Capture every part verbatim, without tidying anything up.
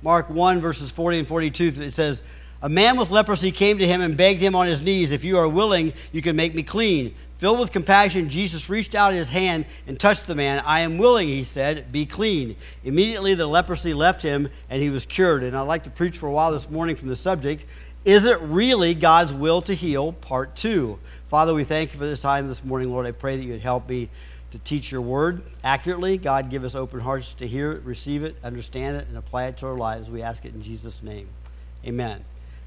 Mark one, verses forty and forty-two, it says, "A man with leprosy came to him and begged him on his knees, 'If you are willing, you can make me clean.' Filled with compassion, Jesus reached out his hand and touched the man. 'I am willing,' he said, 'be clean.' Immediately the leprosy left him and he was cured." And I'd like to preach for a while this morning from the subject, "Is it really God's will to heal?" Part two. Father, we thank you for this time this morning, Lord. I pray that you would help me to teach your word accurately. God, give us open hearts to hear it, receive it, understand it, and apply it to our lives. We ask it in Jesus' name. Amen.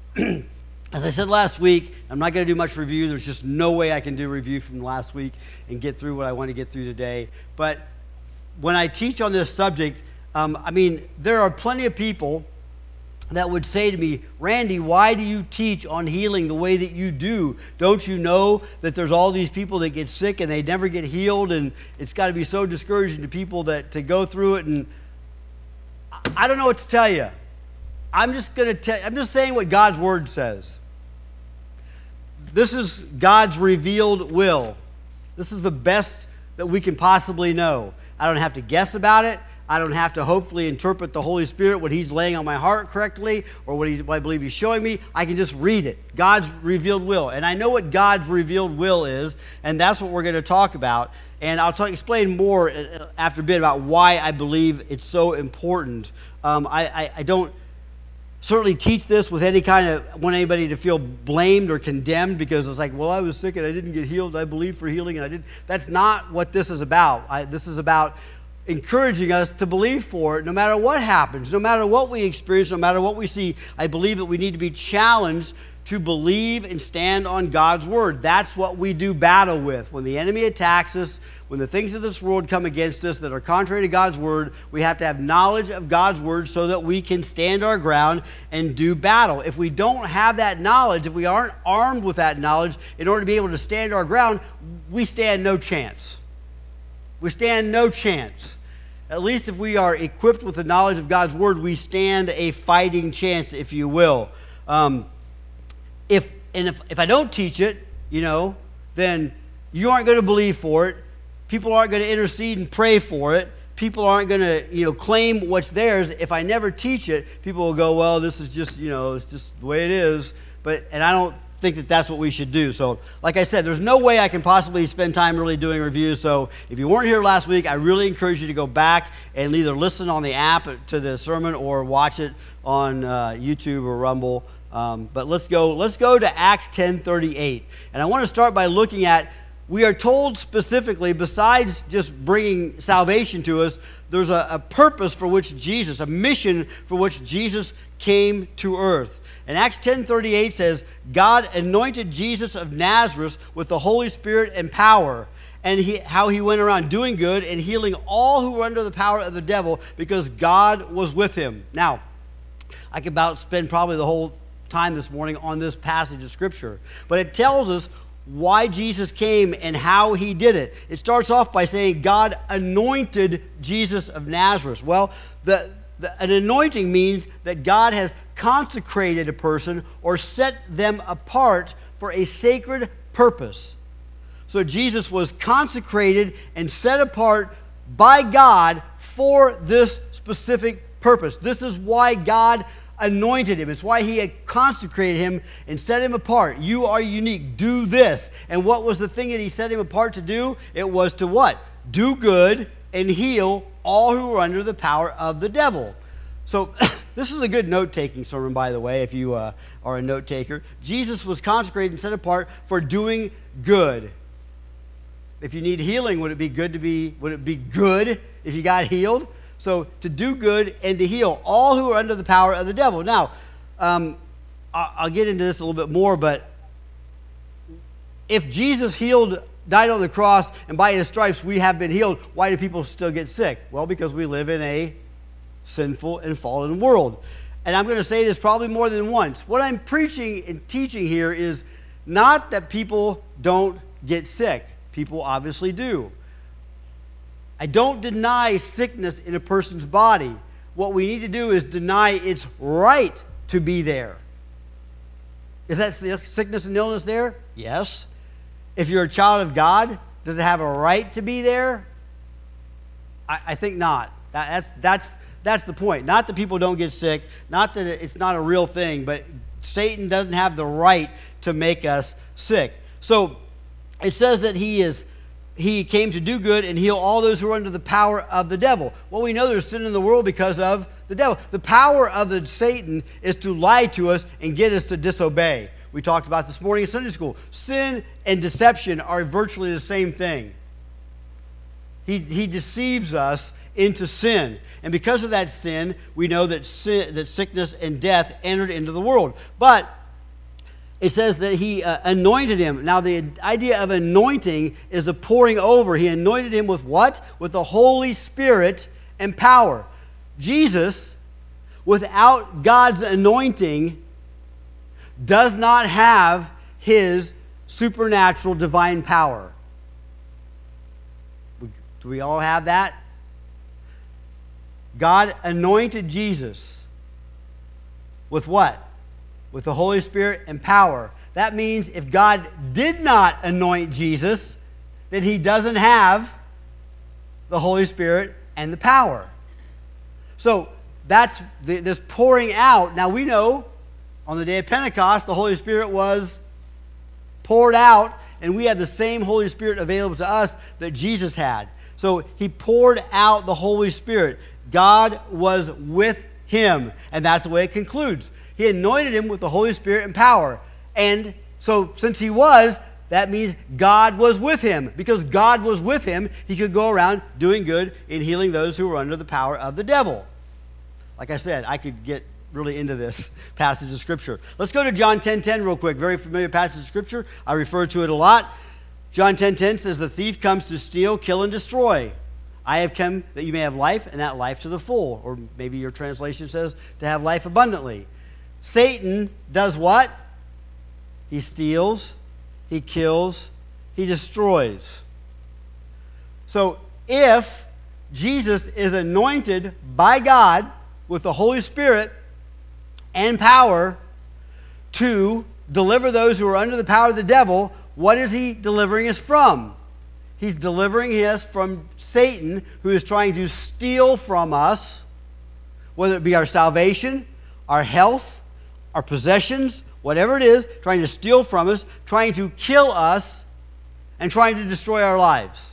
As I said last week, I'm not going to do much review. There's just no way I can do a review from last week and get through what I want to get through today. But when I teach on this subject, um, I mean, there are plenty of people that would say to me, "Randy, why do you teach on healing the way that you do? Don't you know that there's all these people that get sick and they never get healed, and it's got to be so discouraging to people that to go through it?" And I don't know what to tell you. I'm just going to tell I'm just saying what God's word says. This is God's revealed will. This is the best that we can possibly know. I don't have to guess about it. I don't have to hopefully interpret the Holy Spirit, what he's laying on my heart correctly, or what, he, what I believe he's showing me. I can just read it. God's revealed will. And I know what God's revealed will is, and that's what we're going to talk about. And I'll talk, explain more after a bit about why I believe it's so important. Um, I, I, I don't certainly teach this with any kind of, want anybody to feel blamed or condemned because it's like, well, I was sick and I didn't get healed. I believe for healing and I didn't. That's not what this is about. I, this is about encouraging us to believe for it no matter what happens, no matter what we experience, no matter what we see. I believe that we need to be challenged to believe and stand on God's word. That's what we do battle with. When the enemy attacks us, when the things of this world come against us that are contrary to God's word, we have to have knowledge of God's word so that we can stand our ground and do battle. If we don't have that knowledge, if we aren't armed with that knowledge in order to be able to stand our ground, we stand no chance. We stand no chance. At least if we are equipped with the knowledge of God's word, we stand a fighting chance, if you will. Um, if and if, if I don't teach it, you know, then you aren't going to believe for it. People aren't going to intercede and pray for it. People aren't going to, you know, claim what's theirs. If I never teach it, people will go, well, this is just, you know, it's just the way it is. But and I don't think that that's what we should do. So, like I said, there's no way I can possibly spend time really doing reviews. So, if you weren't here last week, I really encourage you to go back and either listen on the app to the sermon or watch it on uh, YouTube or Rumble. Um, but let's go. Let's go to Acts ten thirty-eight, and I want to start by looking at. We are told specifically, besides just bringing salvation to us, there's a, a purpose for which Jesus, a mission for which Jesus came to earth. And Acts ten thirty-eight says, God anointed Jesus of Nazareth with the Holy Spirit and power, and he, how he went around doing good and healing all who were under the power of the devil because God was with him. Now, I could about spend probably the whole time this morning on this passage of Scripture, but it tells us why Jesus came and how he did it. It starts off by saying God anointed Jesus of Nazareth. Well, the, the, an anointing means that God has consecrated a person or set them apart for a sacred purpose. So Jesus was consecrated and set apart by God for this specific purpose. This is why God anointed him. It's why he had consecrated him and set him apart. You are unique. Do this. And what was the thing that he set him apart to do? It was to what? Do good and heal all who were under the power of the devil. So this is a good note-taking sermon, by the way, if you uh, are a note-taker. Jesus was consecrated and set apart for doing good. If you need healing, would it be good to be, would it be good if you got healed? So to do good and to heal all who are under the power of the devil. Now, um, I'll get into this a little bit more, but if Jesus healed, died on the cross, and by his stripes we have been healed, why do people still get sick? Well, because we live in a sinful and fallen world. And I'm going to say this probably more than once. What I'm preaching and teaching here is not that people don't get sick. People obviously do. I don't deny sickness in a person's body. What we need to do is deny its right to be there. Is that sickness and illness there? Yes. If you're a child of God, does it have a right to be there? I, I think not. That, that's, that's, that's the point. Not that people don't get sick, not that it's not a real thing, but Satan doesn't have the right to make us sick. So it says that he is he came to do good and heal all those who are under the power of the devil. Well, we know there's sin in the world because of the devil. The power of the Satan is to lie to us and get us to disobey. We talked about this morning in Sunday school. Sin and deception are virtually the same thing. He, he deceives us into sin. And because of that sin, we know that sin, that sickness and death entered into the world. But it says that he uh, anointed him. Now, the idea of anointing is a pouring over. He anointed him with what? With the Holy Spirit and power. Jesus, without God's anointing, does not have his supernatural divine power. Do we all have that? God anointed Jesus with what? With the Holy Spirit and power. That means if God did not anoint Jesus, then he doesn't have the Holy Spirit and the power. So that's the, this pouring out. Now we know on the day of Pentecost, the Holy Spirit was poured out, and we had the same Holy Spirit available to us that Jesus had. So he poured out the Holy Spirit. God was with him, and that's the way it concludes. He anointed him with the Holy Spirit and power. And so since he was, that means God was with him. Because God was with him, he could go around doing good and healing those who were under the power of the devil. Like I said, I could get really into this passage of Scripture. Let's go to John ten ten real quick. Very familiar passage of Scripture. I refer to it a lot. John ten ten says, "The thief comes to steal, kill, and destroy. I have come that you may have life, and that life to the full." Or maybe your translation says, to have life abundantly. Satan does what? He steals, he kills, he destroys. So if Jesus is anointed by God with the Holy Spirit and power to deliver those who are under the power of the devil, what is he delivering us from? He's delivering us from Satan, who is trying to steal from us, whether it be our salvation, our health, our possessions, whatever it is, trying to steal from us, trying to kill us, and trying to destroy our lives.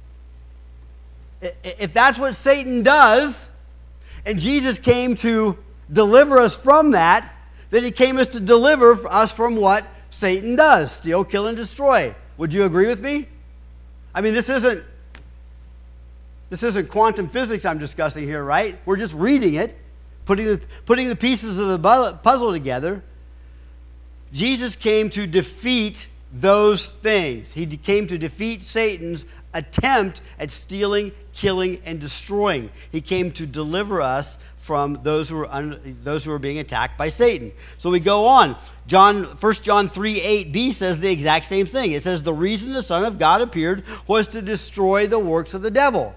If that's what Satan does, and Jesus came to deliver us from that, then he came as to deliver us from what Satan does: steal, kill, and destroy. Would you agree with me? I mean, this isn't this isn't quantum physics I'm discussing here, right? We're just reading it, putting the, putting the pieces of the puzzle together. Jesus came to defeat those things. He came to defeat Satan's attempt at stealing, killing, and destroying. He came to deliver us from those who are un, those who are being attacked by Satan. So we go on. John, First John three eight b says the exact same thing. It says, "The reason the Son of God appeared was to destroy the works of the devil."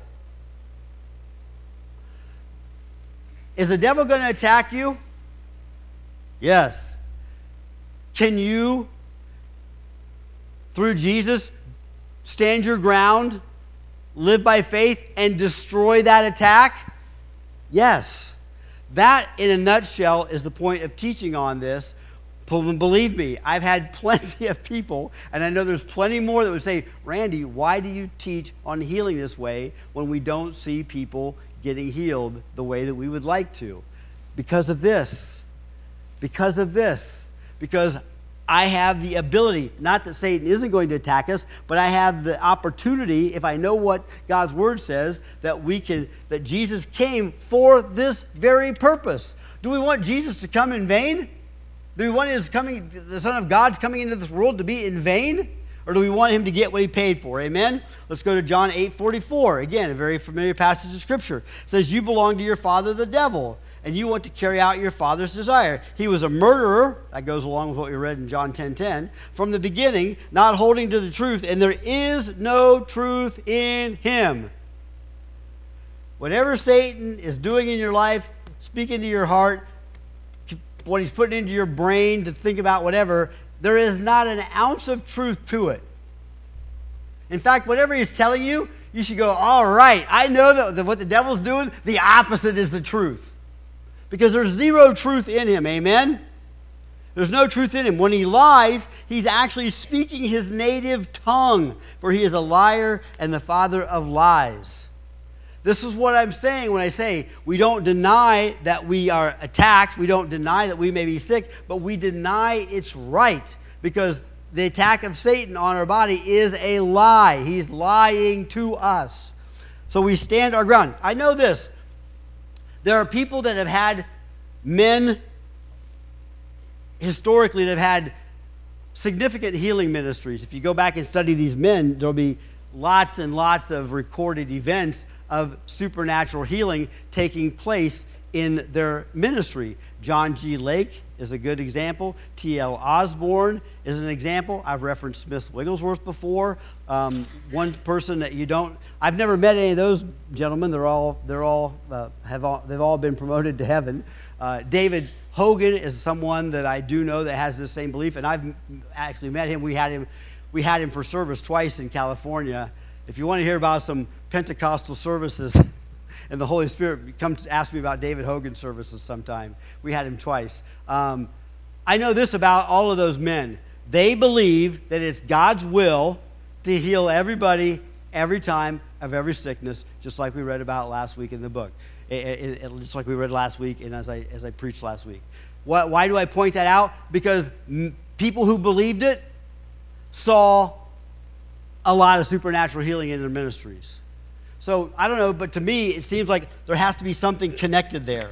Is the devil going to attack you? Yes. Can you, through Jesus, stand your ground, live by faith, and destroy that attack? Yes. That, in a nutshell, is the point of teaching on this. Believe me, I've had plenty of people, and I know there's plenty more that would say, "Randy, why do you teach on healing this way when we don't see people getting healed the way that we would like to?" Because of this. Because of this. Because I have the ability, not that Satan isn't going to attack us, but I have the opportunity, if I know what God's Word says, that we can, that Jesus came for this very purpose. Do we want Jesus to come in vain? Do we want his coming, the Son of God's coming into this world to be in vain? Or do we want him to get what he paid for? Amen? Let's go to John eight forty-four. Again, a very familiar passage of Scripture. It says, "You belong to your father, the devil, and you want to carry out your father's desire. He was a murderer," that goes along with what we read in John ten ten, "from the beginning, not holding to the truth, and there is no truth in him." Whatever Satan is doing in your life, speaking to your heart, what he's putting into your brain to think about whatever, there is not an ounce of truth to it. In fact, whatever he's telling you, you should go, all right, I know that, that what the devil's doing, the opposite is the truth. Because there's zero truth in him, amen? There's no truth in him. When he lies, he's actually speaking his native tongue, for he is a liar and the father of lies. This is what I'm saying when I say we don't deny that we are attacked, we don't deny that we may be sick, but we deny it's right, because the attack of Satan on our body is a lie. He's lying to us. So we stand our ground. I know this. There are people that have had men historically that have had significant healing ministries. If you go back and study these men, there'll be lots and lots of recorded events of supernatural healing taking place in their ministry. John G. Lake is a good example. T L Osborne is an example. I've referenced Smith Wigglesworth before. Um, one person that you don't, I've never met any of those gentlemen. They're all, they're all, uh, have all, they've all been promoted to heaven. Uh, David Hogan is someone that I do know that has the same belief, and I've actually met him. We had him, we had him for service twice in California. If you want to hear about some Pentecostal services and the Holy Spirit, come to ask me about David Hogan services sometime. We had him twice. Um, I know this about all of those men. They believe that it's God's will to heal everybody every time of every sickness, just like we read about last week in the book. It, it, it, just like we read last week and as I, as I preached last week. Why, why do I point that out? Because m- people who believed it saw a lot of supernatural healing in their ministries. So, I don't know, but to me, it seems like there has to be something connected there.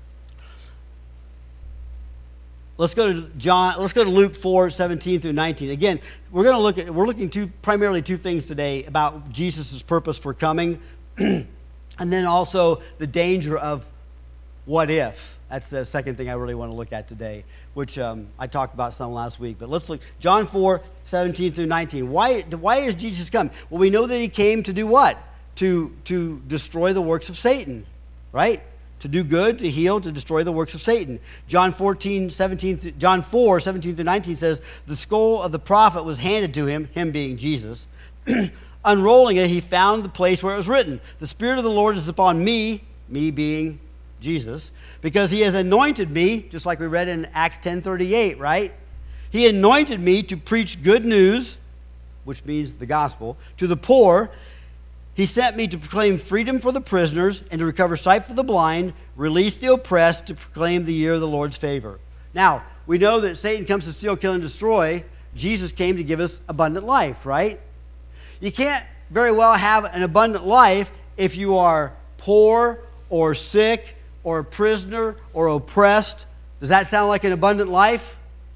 Let's go to John. Let's go to Luke four, seventeen through nineteen. Again, we're going to look at, we're looking two, primarily two things today about Jesus' purpose for coming, and then also the danger of what if. That's the second thing I really want to look at today, which um, I talked about some last week. But let's look, John four, seventeen through nineteen. Why, why is Jesus come? Well, we know that he came to do what? To, to destroy the works of Satan, right? To do good, to heal, to destroy the works of Satan. John fourteen, seventeen, John four, seventeen through nineteen says, the scroll of the prophet was handed to him, him being Jesus. Unrolling it, he found the place where it was written, the Spirit of the Lord is upon me, me being Jesus, because he has anointed me, just like we read in Acts ten thirty-eight, right? He anointed me to preach good news, which means the gospel, to the poor. He sent me to proclaim freedom for the prisoners and to recover sight for the blind, release the oppressed, to proclaim the year of the Lord's favor. Now, we know that Satan comes to steal, kill, and destroy. Jesus came to give us abundant life, right? You can't very well have an abundant life if you are poor or sick or a prisoner or oppressed. Does that sound like an abundant life?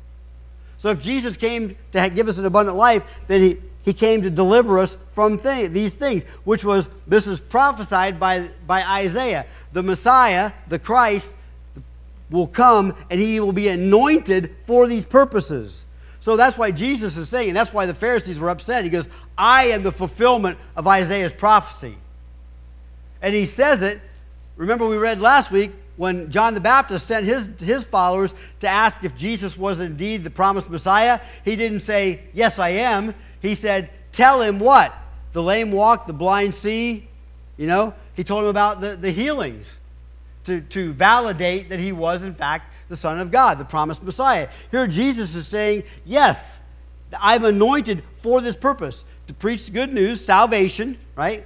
So if Jesus came to give us an abundant life, then he, he came to deliver us from th- these things, which was, this is prophesied by, by Isaiah. The Messiah, the Christ, will come and he will be anointed for these purposes. So that's why Jesus is saying, and that's why the Pharisees were upset. He goes, I am the fulfillment of Isaiah's prophecy. And he says it, remember we read last week when John the Baptist sent his, his followers to ask if Jesus was indeed the promised Messiah. He didn't say, yes, I am. He said, tell him what? The lame walk, the blind see. You know, he told him about the, the healings to, to validate that he was, in fact, the Son of God, the promised Messiah. Here Jesus is saying, yes, I'm anointed for this purpose, to preach good news, salvation, right?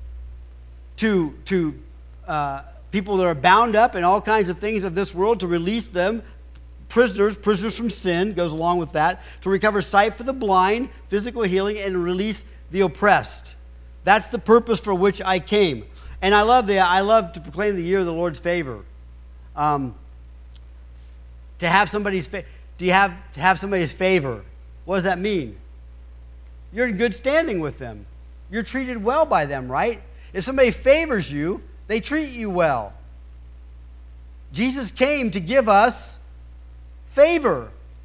To, to uh, people that are bound up in all kinds of things of this world, to release them. Prisoners, prisoners from sin, goes along with that. To recover sight for the blind, physical healing, and release the oppressed. That's the purpose for which I came. And I love the I love to proclaim the year of the Lord's favor. Um, to have somebody's fa- do you have to have somebody's favor? What does that mean? You're in good standing with them. You're treated well by them, right? If somebody favors you, they treat you well. Jesus came to give us favor.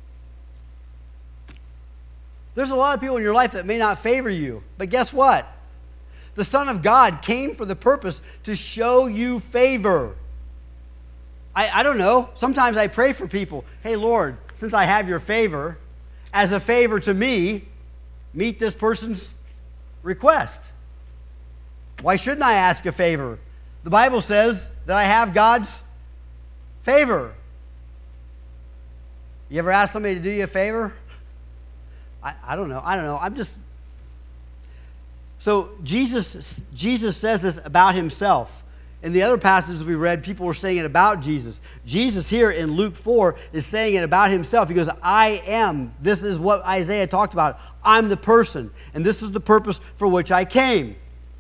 There's a lot of people in your life that may not favor you, but guess what? The Son of God came for the purpose to show you favor. I, I don't know. Sometimes I pray for people. Hey, Lord, since I have your favor, as a favor to me, meet this person's request. Why shouldn't I ask a favor? The Bible says that I have God's favor. You ever ask somebody to do you a favor? I, I don't know. I don't know. I'm just... So Jesus, Jesus says this about himself. In the other passages we read, people were saying it about Jesus. Jesus here in Luke four is saying it about himself. He goes, I am. This is what Isaiah talked about. I'm the person, and this is the purpose for which I came.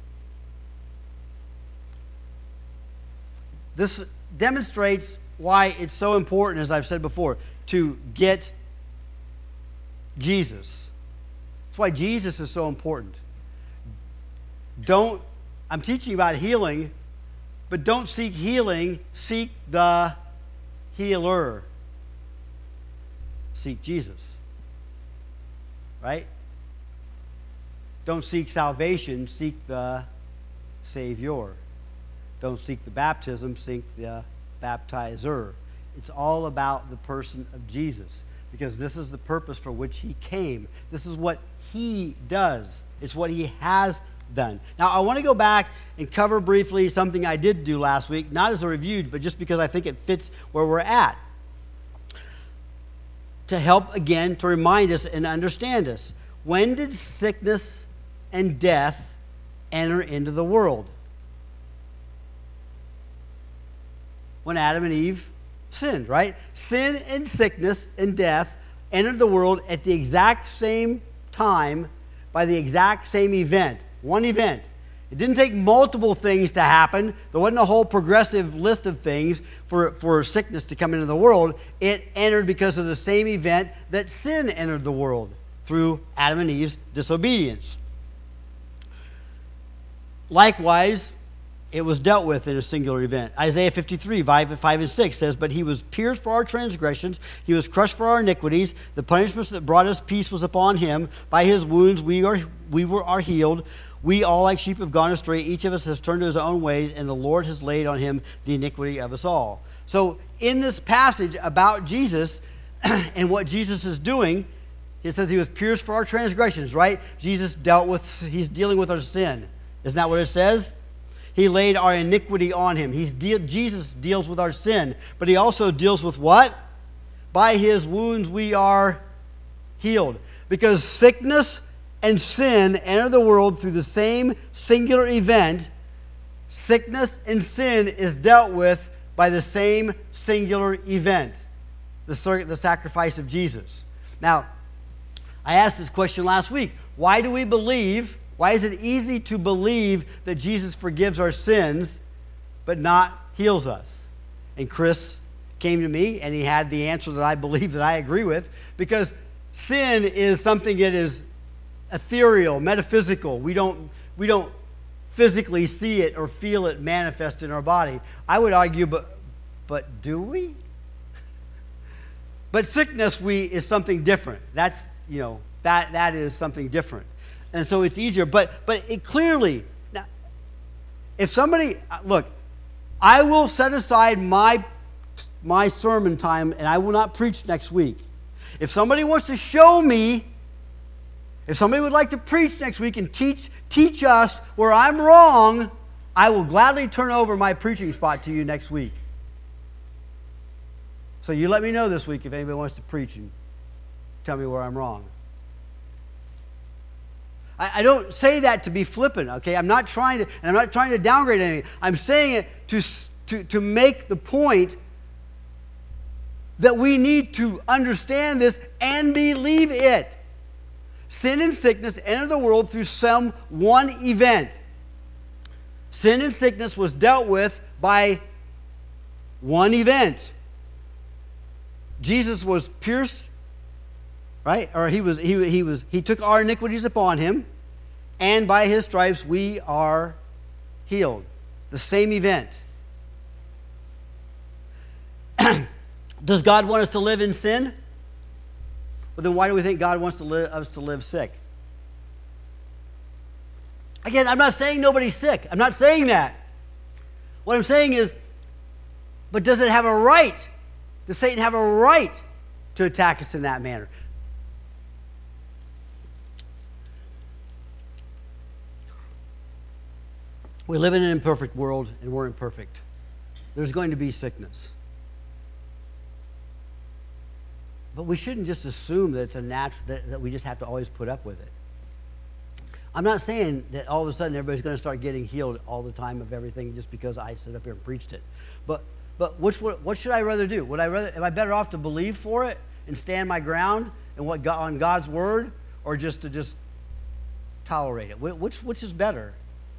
This demonstrates why it's so important, as I've said before, to get Jesus. That's why Jesus is so important. Don't, I'm teaching you about healing, but don't seek healing, seek the healer. Seek Jesus. Right? Don't seek salvation, seek the Savior. Don't seek the baptism, seek the baptizer. It's all about the person of Jesus, because this is the purpose for which he came. This is what he does. It's what he has done. Now, I want to go back and cover briefly something I did do last week, not as a review, but just because I think it fits where we're at, to help, again, to remind us and understand us. When did sickness and death enter into the world? When Adam and Eve sinned, right? Sin and sickness and death entered the world at the exact same time by the exact same event. One event. It didn't take multiple things to happen. There wasn't a whole progressive list of things for, for sickness to come into the world. It entered because of the same event that sin entered the world, through Adam and Eve's disobedience. Likewise, it was dealt with in a singular event. Isaiah fifty-three, five and six says, But he was pierced for our transgressions, he was crushed for our iniquities. The punishment that brought us peace was upon him. By his wounds we are we were are healed. We all like sheep have gone astray. Each of us has turned to his own way, and the Lord has laid on him the iniquity of us all. So in this passage about Jesus and what Jesus is doing, it says he was pierced for our transgressions, right? Jesus dealt with, he's dealing with our sin. Isn't that what it says? He laid our iniquity on him. He's de- Jesus deals with our sin, but he also deals with what? By his wounds we are healed. Because sickness and sin enter the world through the same singular event. Sickness and sin is dealt with by the same singular event, the, the sacrifice of Jesus. Now, I asked this question last week. Why do we believe, why is it easy to believe that Jesus forgives our sins but not heals us? And Chris came to me and he had the answer that I believe that I agree with, because sin is something that is ethereal, metaphysical. We don't, we don't physically see it or feel it manifest in our body. I would argue, but, but do we? But sickness we is something different. That's, you know, that that is something different. And so it's easier. But but it clearly, now, if somebody, look, I will set aside my my sermon time and I will not preach next week. If somebody wants to show me, if somebody would like to preach next week and teach teach us where I'm wrong, I will gladly turn over my preaching spot to you next week. So you let me know this week if anybody wants to preach and tell me where I'm wrong. I, I don't say that to be flippant, okay? I'm not trying to, and I'm not trying to downgrade anything. I'm saying it to, to, to make the point that we need to understand this and believe it. Sin and sickness entered the world through some one event. Sin and sickness was dealt with by one event. Jesus was pierced, right? Or he was he he was he took our iniquities upon him, and by his stripes we are healed. The same event. Does God want us to live in sin? Well, then why do we think God wants to live, us to live sick? Again, I'm not saying nobody's sick. I'm not saying that. What I'm saying is, but does it have a right? Does Satan have a right to attack us in that manner? We live in an imperfect world, and we're imperfect. There's going to be sickness. But we shouldn't just assume that it's a natural, that, that we just have to always put up with it. I'm not saying that all of a sudden everybody's going to start getting healed all the time of everything just because I stood up here and preached it. But but which what should I rather do? Would I rather am I better off to believe for it and stand my ground and what God, on God's word, or just to just tolerate it? Which which is better?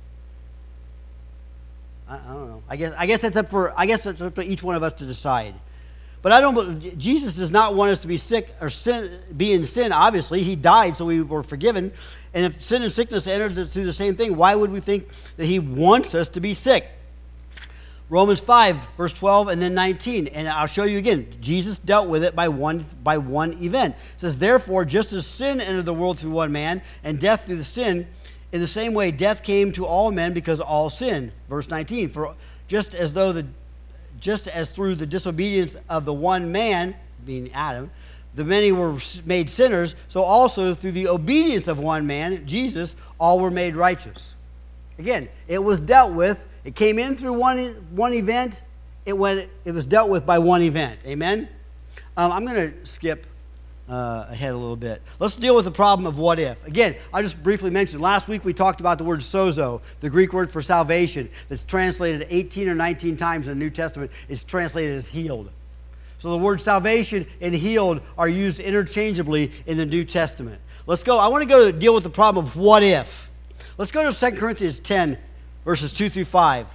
I, I don't know. I guess I guess that's up for I guess that's up to each one of us to decide. But I don't. Jesus does not want us to be sick or sin, be in sin. Obviously, he died, so we were forgiven. And if sin and sickness entered through the same thing, why would we think that he wants us to be sick? Romans five, verse twelve, and then nineteen. And I'll show you again. Jesus dealt with it by one by one event. It says, "Therefore, just as sin entered the world through one man, and death through the sin, in the same way death came to all men because all sinned." Verse nineteen. For just as though the Just as through the disobedience of the one man, being Adam, the many were made sinners, so also through the obedience of one man, Jesus, all were made righteous. Again, it was dealt with. It came in through one, one event. It went. It was dealt with by one event. Amen? Um, I'm going to skip uh, ahead a little bit. Let's deal with the problem of what if. Again, I just briefly mentioned, last week we talked about the word sozo, the Greek word for salvation, that's translated eighteen or nineteen times in the New Testament. It's translated as healed. So the word salvation and healed are used interchangeably in the New Testament. Let's go. I want to go to deal with the problem of what if. Let's go to Second Corinthians ten, verses two through five.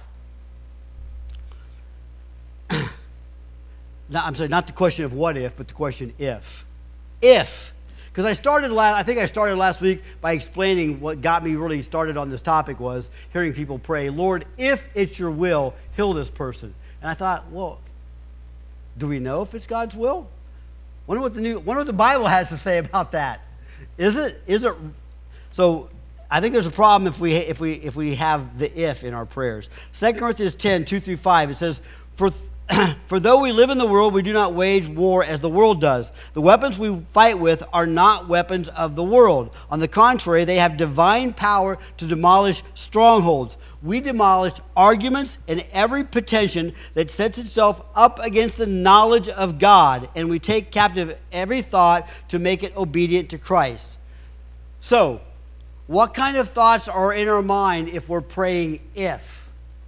No, I'm sorry, not the question of what if, but the question if. If, because I started last, I think I started last week by explaining what got me really started on this topic was hearing people pray, "Lord, if it's your will, heal this person." And I thought, well, do we know if it's God's will? Wonder what the new, wonder what the Bible has to say about that. Is it? Is it? So I think there's a problem if we if we if we have the if in our prayers. Second Corinthians ten, two through five. It says, "For." For though we live in the world, we do not wage war as the world does. The weapons we fight with are not weapons of the world. On the contrary, they have divine power to demolish strongholds. We demolish arguments and every pretension that sets itself up against the knowledge of God, and we take captive every thought to make it obedient to Christ." So, what kind of thoughts are in our mind if we're praying if?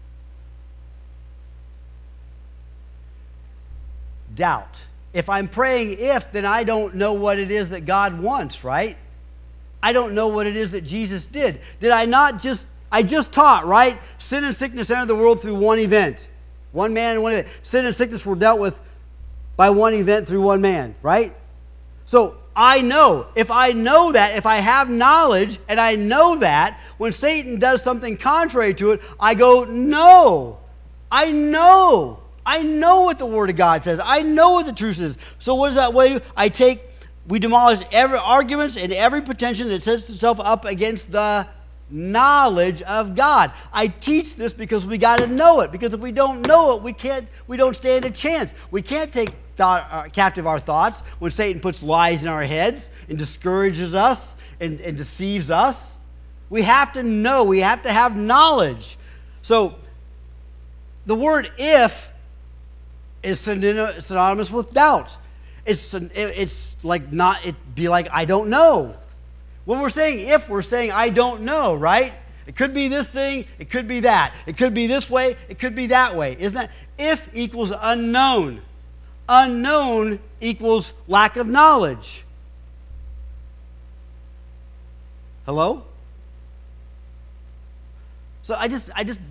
Doubt. If I'm praying if, then I don't know what it is that God wants, right? I don't know what it is that Jesus did. Did I not just, I just taught, right? Sin and sickness entered the world through one event. One man and one event. Sin and sickness were dealt with by one event through one man, right? So I know, if I know that, if I have knowledge and I know that, when Satan does something contrary to it, I go, no, I know. I know what the Word of God says. I know what the truth is. So what does that way do? I take, we demolish every arguments and every pretension that sets itself up against the knowledge of God. I teach this because we got to know it. Because if we don't know it, we can't. We don't stand a chance. We can't take thought, uh, captive our thoughts when Satan puts lies in our heads and discourages us and, and deceives us. We have to know. We have to have knowledge. So the word "if" is synonymous with doubt. It's it's like not, it be like, I don't know. When we're saying if, we're saying I don't know, right? It could be this thing, it could be that. It could be this way, it could be that way. Isn't that? If equals unknown. Unknown equals lack of knowledge. Hello? So I just, I just,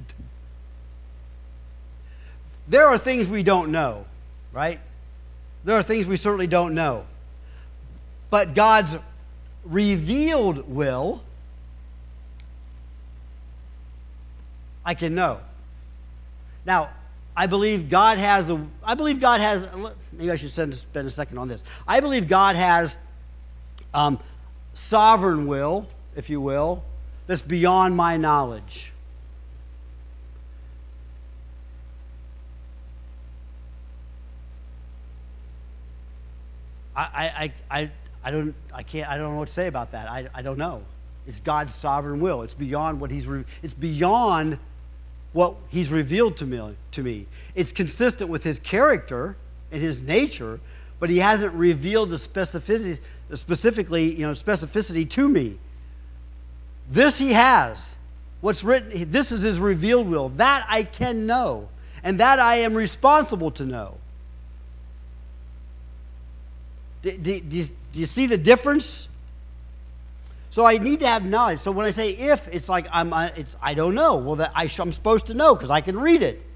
there are things we don't know, right? There are things we certainly don't know. But God's revealed will, I can know. Now, I believe God has a, I believe God has, maybe I should spend, spend a second on this. I believe God has um, sovereign will, if you will, that's beyond my knowledge. I, I, I, I don't I can't I don't know what to say about that. I, I don't know. It's God's sovereign will. It's beyond what He's it's beyond what he's revealed to me, to me. It's consistent with his character and his nature, but he hasn't revealed the specificity, specifically, you know, specificity to me. This he has. What's written, this is his revealed will. That I can know, and that I am responsible to know. Do, do, do, you, do you see the difference? So I need to have knowledge. So when I say if, it's like I'm, it's I don't know. Well, that I, I'm supposed to know because I can read it.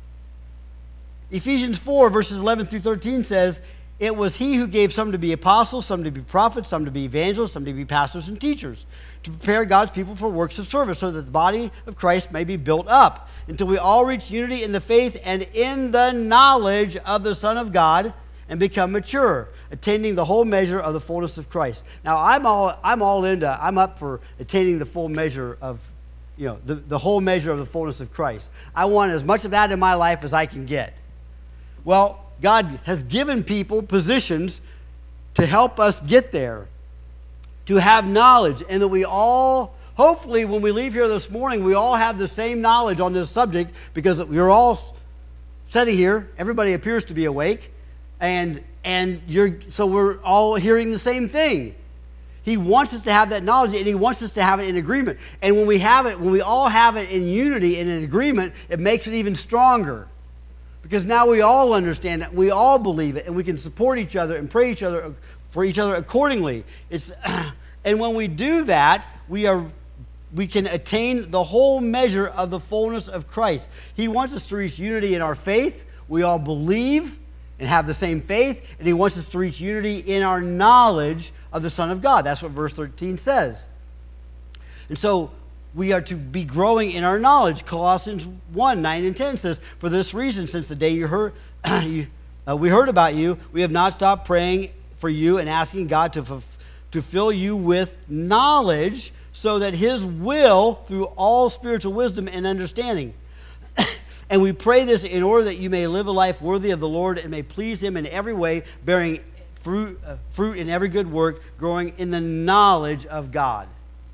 Ephesians four, verses eleven through thirteen says, it was he who gave some to be apostles, some to be prophets, some to be evangelists, some to be pastors and teachers, to prepare God's people for works of service, so that the body of Christ may be built up, until we all reach unity in the faith and in the knowledge of the Son of God, and become mature, attaining the whole measure of the fullness of Christ. Now, I'm all I'm all into, I'm up for attaining the full measure of, you know, the, the whole measure of the fullness of Christ. I want as much of that in my life as I can get. Well, God has given people positions to help us get there, to have knowledge, and that we all, hopefully when we leave here this morning, we all have the same knowledge on this subject, because we're all sitting here, everybody appears to be awake, and and you're so we're all hearing the same thing. He wants us to have that knowledge, and he wants us to have it in agreement. And when we have it, when we all have it in unity and in agreement, it makes it even stronger. Because now we all understand it, we all believe it, and we can support each other and pray each other for each other accordingly. It's and when we do that, we are we can attain the whole measure of the fullness of Christ. He wants us to reach unity in our faith. We all believe and have the same faith, and he wants us to reach unity in our knowledge of the Son of God. That's what verse thirteen says. And so we are to be growing in our knowledge. Colossians one, nine and ten says, for this reason, since the day you heard, you, uh, we heard about you, we have not stopped praying for you and asking God to, f- to fill you with knowledge, so that his will, through all spiritual wisdom and understanding. And we pray this in order that you may live a life worthy of the Lord and may please him in every way, bearing fruit, uh, fruit in every good work, growing in the knowledge of God.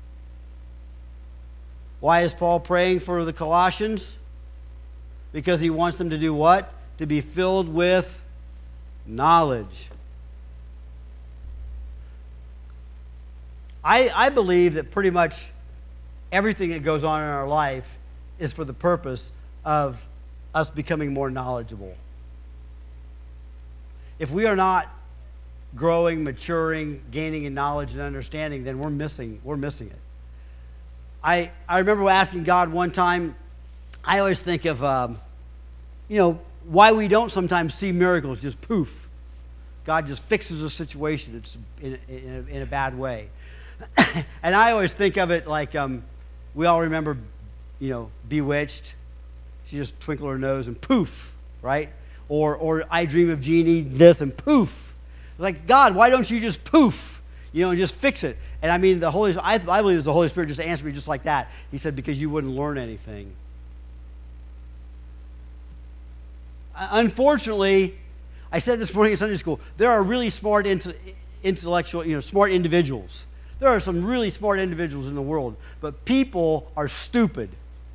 Why is Paul praying for the Colossians? Because he wants them to do what? To be filled with knowledge. I, I believe that pretty much everything that goes on in our life is for the purpose of us becoming more knowledgeable. If we are not growing, maturing, gaining in knowledge and understanding, then we're missing, we're missing it. I, I remember asking God one time, I always think of, um, you know, why we don't sometimes see miracles, just poof. God just fixes a situation it's in, in, a, in a bad way. And I always think of it like, um, we all remember, you know, Bewitched. She just twinkled her nose and poof, right? Or, or I Dream of Jeannie, this and poof. Like, God, why don't you just poof, you know, and just fix it? And I mean, the Holy, I, I believe it was the Holy Spirit just answered me just like that. He said, because you wouldn't learn anything. Unfortunately, I said this morning in Sunday school, there are really smart intellectual, you know, smart individuals. There are some really smart individuals in the world, but people are stupid.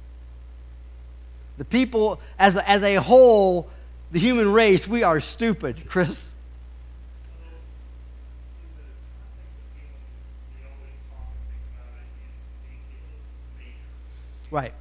The people, as a, as a whole, the human race, we are stupid, Chris. Right.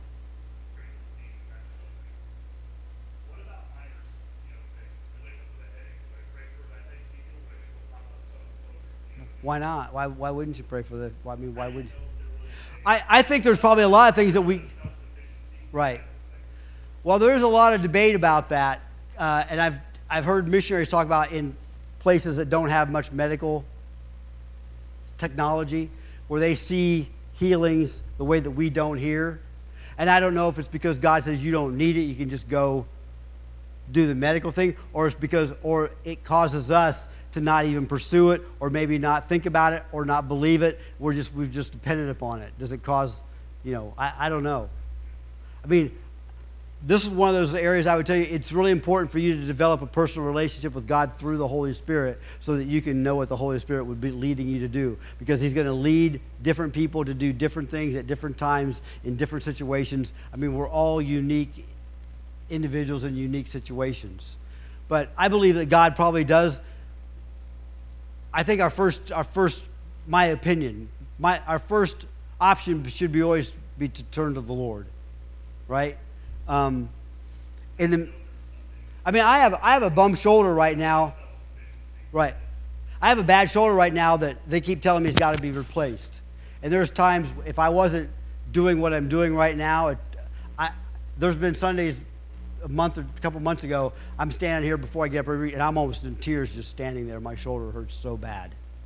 Why not? Why why wouldn't you pray for the? I mean, why would? You? I I think there's probably a lot of things that we. Right. Well, there's a lot of debate about that, uh, and I've I've heard missionaries talk about in places that don't have much medical technology, where they see healings the way that we don't hear. And I don't know if it's because God says you don't need it, you can just go do the medical thing, or it's because, or it causes us to not even pursue it, or maybe not think about it, or not believe it. We're just, we've just depended upon it. Does it cause, you know, I, I don't know. I mean, this is one of those areas I would tell you it's really important for you to develop a personal relationship with God through the Holy Spirit so that you can know what the Holy Spirit would be leading you to do. Because he's going to lead different people to do different things at different times in different situations. I mean, we're all unique individuals in unique situations. But I believe that God probably does. I think our first, our first, my opinion, my our first option should be always be to turn to the Lord, right? Um, and then, I mean, I have I have a bum shoulder right now, right? I have a bad shoulder right now that they keep telling me it's got to be replaced. And there's times if I wasn't doing what I'm doing right now, it, I there's been Sundays a month or a couple months ago, I'm standing here before I get up and read, and I'm almost in tears just standing there. My shoulder hurts so bad.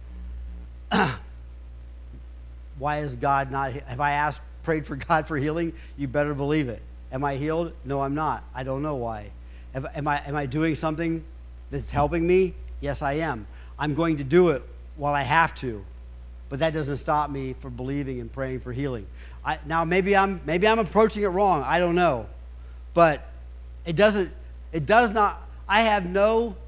Why is God not? Have I asked, prayed for God for healing? You better believe it. Am I healed? No, I'm not. I don't know why. Am, am I, am I doing something that's helping me? Yes, I am. I'm going to do it while I have to, but that doesn't stop me from believing and praying for healing. I, now, maybe I'm maybe I'm approaching it wrong. I don't know, but it doesn't. It does not. I have no.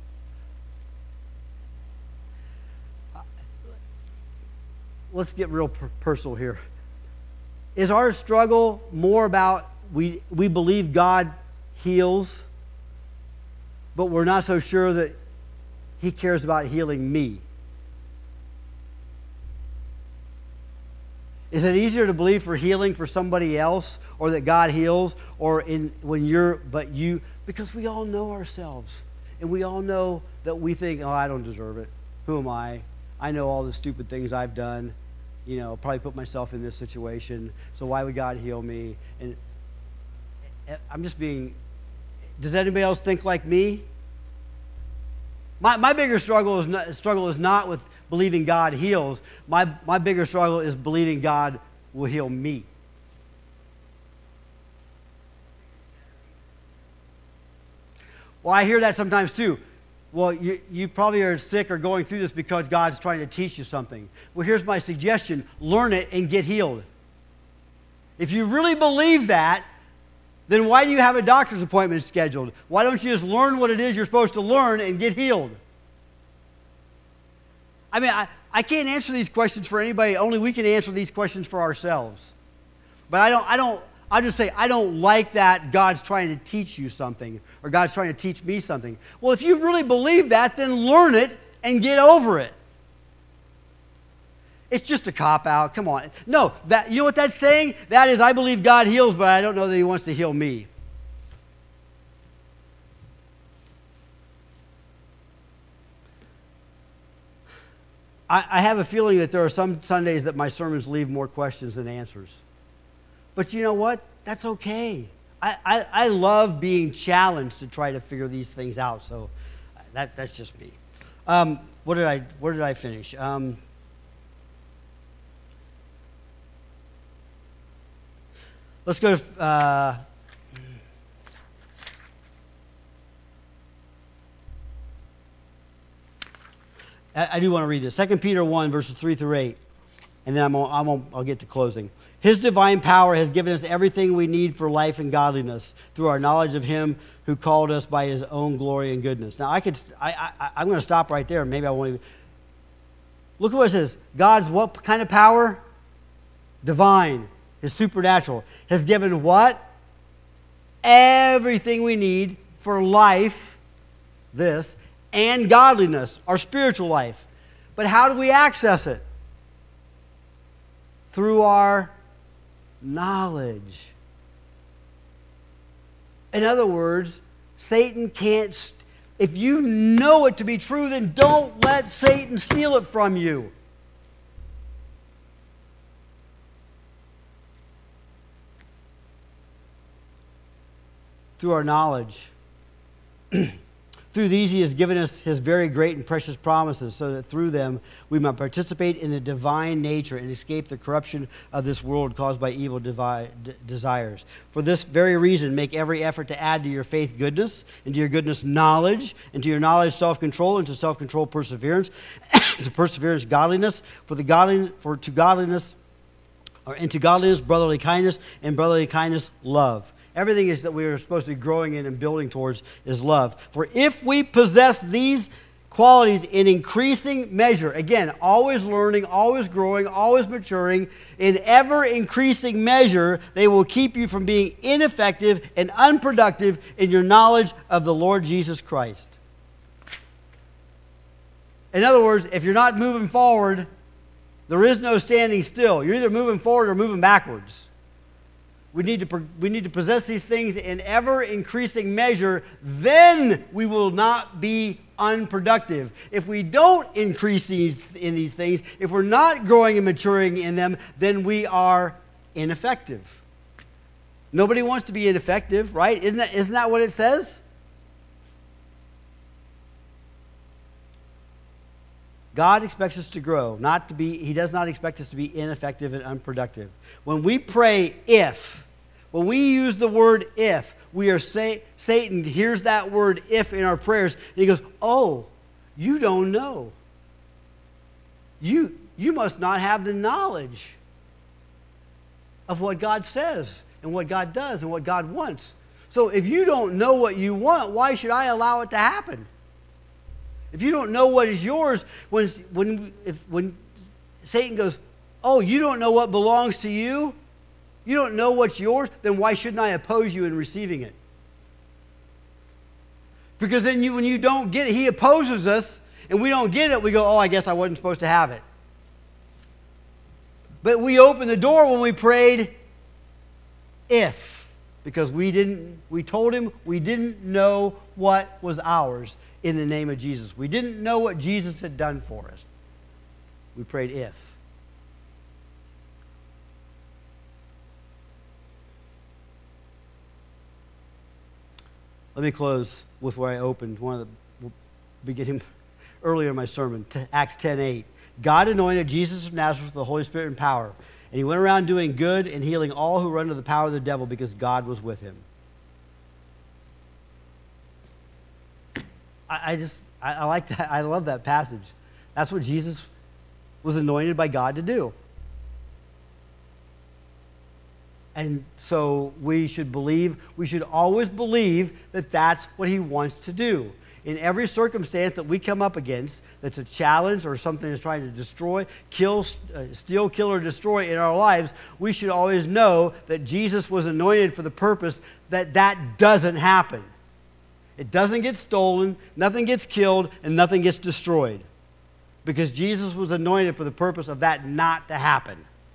Let's get real per- personal here. Is our struggle more about we we believe God heals, but we're not so sure that he cares about healing me? Is it easier to believe for healing for somebody else, or that God heals, or in when you're but you because we all know ourselves, and we all know that we think, oh, I don't deserve it. Who am I? I know all the stupid things I've done. You know, probably put myself in this situation. So why would God heal me? And I'm just being. Does anybody else think like me? My my bigger struggle is not, struggle is not with believing God heals. My my bigger struggle is believing God will heal me. Well, I hear that sometimes too. Well, you, you probably are sick or going through this because God's trying to teach you something. Well, here's my suggestion. Learn it and get healed. If you really believe that, then why do you have a doctor's appointment scheduled? Why don't you just learn what it is you're supposed to learn and get healed? I mean, I, I can't answer these questions for anybody. Only we can answer these questions for ourselves. But I don't, I don't, I just say, I don't like that God's trying to teach you something, or God's trying to teach me something. Well, if you really believe that, then learn it and get over it. It's just a cop-out. Come on. No, that, you know what that's saying? That is, I believe God heals, but I don't know that he wants to heal me. I, I have a feeling that there are some Sundays that my sermons leave more questions than answers. But you know what? That's okay. I, I, I love being challenged to try to figure these things out. So that that's just me. Um, what did I? Where did I finish? Um, let's go to. Uh, I, I do want to read this. Second Peter one, verses three through eight, and then I'm on, I'm on, I'll get to closing. His divine power has given us everything we need for life and godliness through our knowledge of him who called us by his own glory and goodness. Now, I could, I, I, I'm going to stop right there. Maybe I won't even. Look at what it says. God's what kind of power? Divine. His supernatural. Has given what? Everything we need for life, this, and godliness, our spiritual life. But how do we access it? Through our knowledge. In other words, Satan can't, st- if you know it to be true, then don't let Satan steal it from you. Through our knowledge. Through these he has given us his very great and precious promises, so that through them we might participate in the divine nature and escape the corruption of this world caused by evil devi- d- desires. For this very reason, make every effort to add to your faith goodness, and to your goodness knowledge, and to your knowledge self-control, and to self-control perseverance, to perseverance godliness, for the godly, for to godliness, or into godliness brotherly kindness, and brotherly kindness love. Everything is that we are supposed to be growing in and building towards is love. For if we possess these qualities in increasing measure, again, always learning, always growing, always maturing, in ever increasing measure, they will keep you from being ineffective and unproductive in your knowledge of the Lord Jesus Christ. In other words, if you're not moving forward, there is no standing still. You're either moving forward or moving backwards. We need to, we need to possess these things in ever increasing measure, then we will not be unproductive. If we don't increase these, in these things, if we're not growing and maturing in them, then we are ineffective. Nobody wants to be ineffective, right? Isn't that, isn't that what it says? God expects us to grow, not to be, He does not expect us to be ineffective and unproductive. When we pray if, when we use the word if, we are say, Satan hears that word if in our prayers, and he goes, oh, you don't know. You, you must not have the knowledge of what God says and what God does and what God wants. So if you don't know what you want, why should I allow it to happen? If you don't know what is yours, when, when, if, when Satan goes, oh, you don't know what belongs to you? You don't know what's yours? Then why shouldn't I oppose you in receiving it? Because then you, when you don't get it, he opposes us, and we don't get it, we go, oh, I guess I wasn't supposed to have it. But we opened the door when we prayed, if, because we didn't, we told him we didn't know what was ours. In the name of Jesus. We didn't know what Jesus had done for us. We prayed if. Let me close with where I opened. One of the, we'll be getting earlier in my sermon, Acts ten eight. God anointed Jesus of Nazareth with the Holy Spirit and power. And he went around doing good and healing all who were under the power of the devil because God was with him. I just, I, I like that. I love that passage. That's what Jesus was anointed by God to do. And so we should believe, we should always believe that that's what he wants to do. In every circumstance that we come up against that's a challenge or something that's trying to destroy, kill, uh, steal, kill, or destroy in our lives, we should always know that Jesus was anointed for the purpose that that doesn't happen. It doesn't get stolen, nothing gets killed, and nothing gets destroyed. Because Jesus was anointed for the purpose of that not to happen.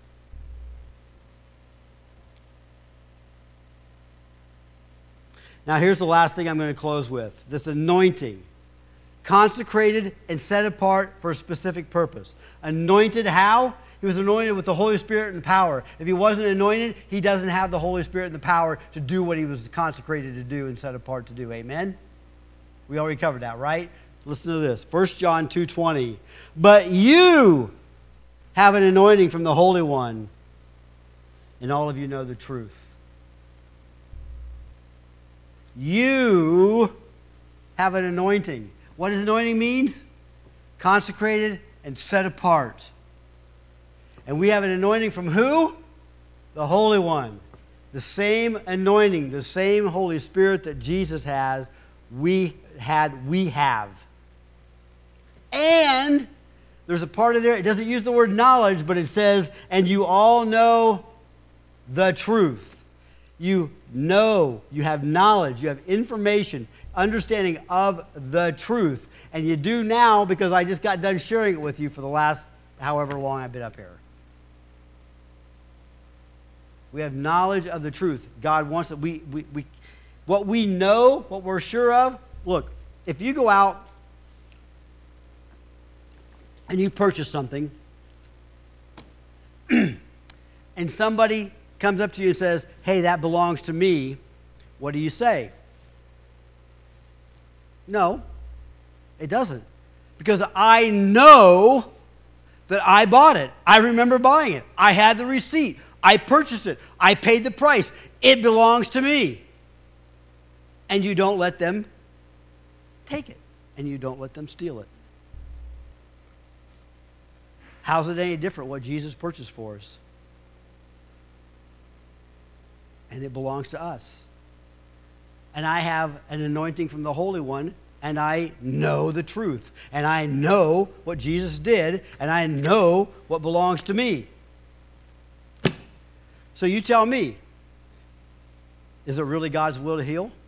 Now here's the last thing I'm going to close with. This anointing. Consecrated and set apart for a specific purpose. Anointed how? He was anointed with the Holy Spirit and power. If he wasn't anointed, he doesn't have the Holy Spirit and the power to do what he was consecrated to do and set apart to do. Amen? We already covered that, right? Listen to this. First John two twenty. But you have an anointing from the Holy One, and all of you know the truth. You have an anointing. What does anointing mean? Consecrated and set apart. And we have an anointing from who? The Holy One. The same anointing, the same Holy Spirit that Jesus has, we had, we have. And there's a part of there, it doesn't use the word knowledge, but it says, and you all know the truth. You know, you have knowledge, you have information, understanding of the truth. And you do now because I just got done sharing it with you for the last however long I've been up here. We have knowledge of the truth. God wants that we, we, we, what we know, what we're sure of. Look, if you go out and you purchase something, and somebody comes up to you and says, hey, that belongs to me, what do you say? No, it doesn't. Because I know that I bought it. I remember buying it. I had the receipt. I purchased it. I paid the price. It belongs to me. And you don't let them take it. And you don't let them steal it. How's it any different what Jesus purchased for us? and it belongs to us. And I have an anointing from the Holy One, and I know the truth, and I know what Jesus did, and I know what belongs to me. So you tell me, is it really God's will to heal?